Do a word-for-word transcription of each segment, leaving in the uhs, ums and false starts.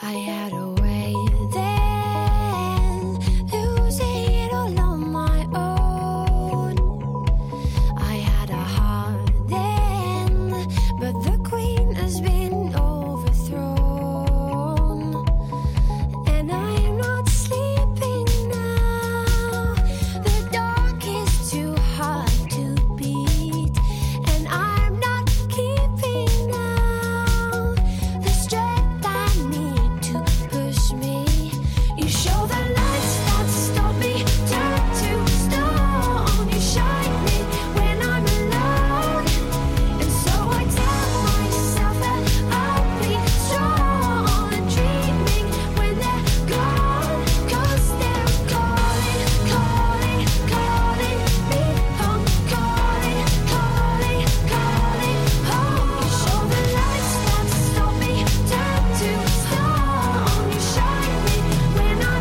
I had a way then, losing it all on my own. I had a heart then, but the queen has been overthrown. And I am not sleeping now. The dark is too hard to beat, and I'm not keeping now the strength I need to push me. You show the lights that stop me, turn to stone. You shine me when I'm alone, and so I tell myself that I'll be strong and dreaming when they're gone, 'cause they're calling, calling, calling me home, calling, calling, calling home. You show the lights that stop me, turn to stone. You shine me when I'm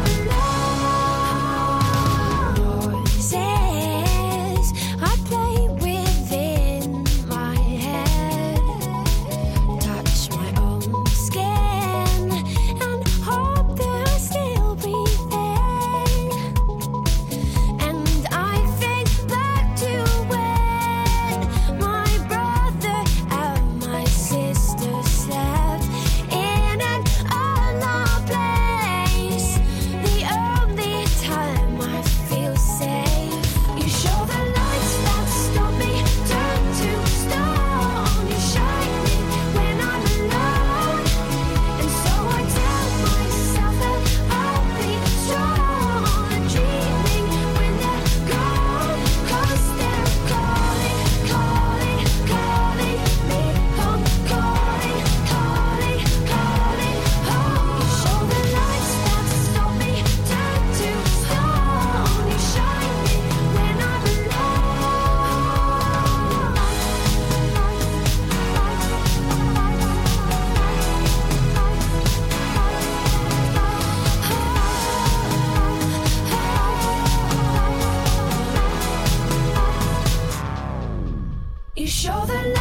alone. Voices I play within my head, touch my own skin and hope they'll still be there. And I think back to when my brother and my sister slept in an unknown place. The only time I feel safe. You show the lights that stop me, turn to stone. You shine me when I'm alone, and so I tell myself that I'll be strong and dreaming when they're gone, 'cause they're calling, calling, calling me home, calling, calling, calling home. You show the lights that stop me, turn to stone. You shine me when I'm alone. You show the